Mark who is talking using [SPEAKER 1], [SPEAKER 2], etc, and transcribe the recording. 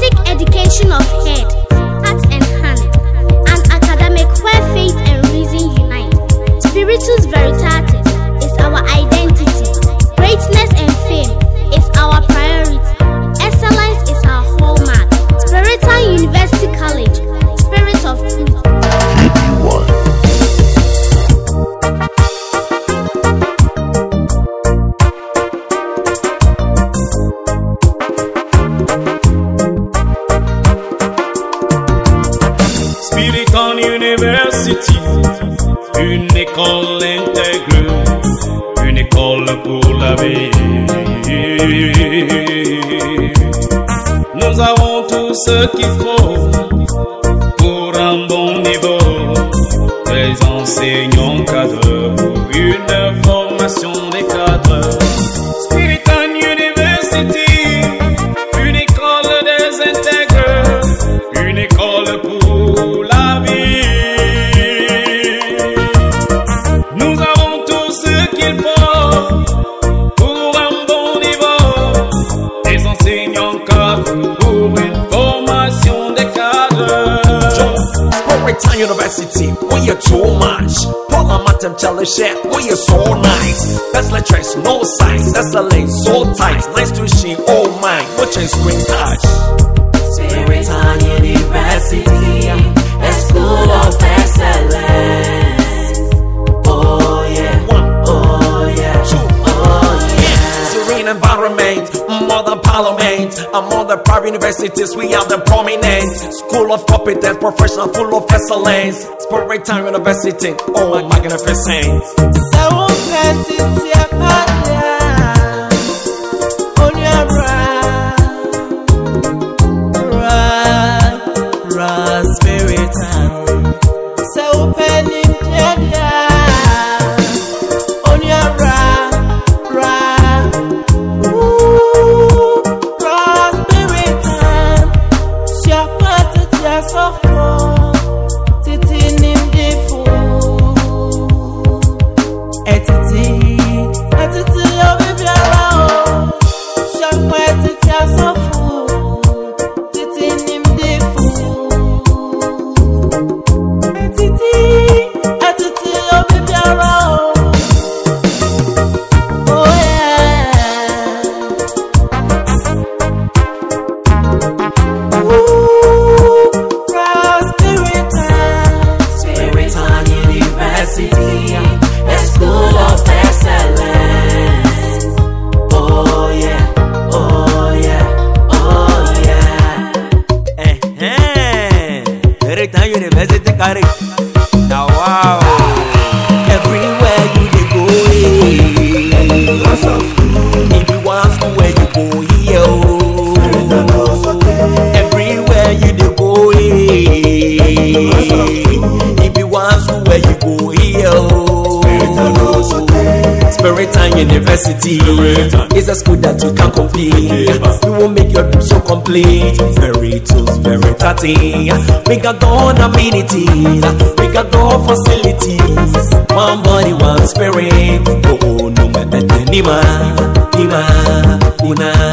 [SPEAKER 1] holistic education of head, heart and hand, and academic where faith and reason unite. Spiritus Veritatis is our identity. Greatness and fame is our priority. Excellence is our hallmark. Spiritan University College, spirit of truth.
[SPEAKER 2] Spiritan University, une école intégrée, une école pour la vie. Nous avons tout ce qu'il faut pour un bon niveau. Des enseignants cadres pour une formation des cadres. Spiritan University, une école des intègres, une école pour la vie. Nous avons tout ce qu'il faut pour un bon niveau. Des enseignants cadres pour une formation des cadres.
[SPEAKER 3] Spiritan University, we are too much. Paula Matem Chalashek, we are so nice. Best lecturers, no science. That's a lane so tight. Nice to see, oh my, watch and screen touch.
[SPEAKER 4] Spiritan University, a school of excellence. Oh yeah, oh yeah, oh yeah.
[SPEAKER 3] Serene environment, mother parliament. Among the private universities, we are the prominent. School of competence, professional, full of excellence. Spiritan University, oh magnificent.
[SPEAKER 4] So plenty, on your Spiritan, so penny, on your Spiritan, your party, so full, titty, name the fool, etity, of the blow, your party, so full, titty, name the fool.
[SPEAKER 3] Spiritan University carry. Now wow, everywhere you dey go, if you want school where you go here, everywhere you dey go, if you want school where you go here. Spiritan University is a school that you can complete. We will make your dream so complete. Spiritus Veritatis, we got all amenities, we got all facilities. One body, one spirit. Oh, no matter nima, una.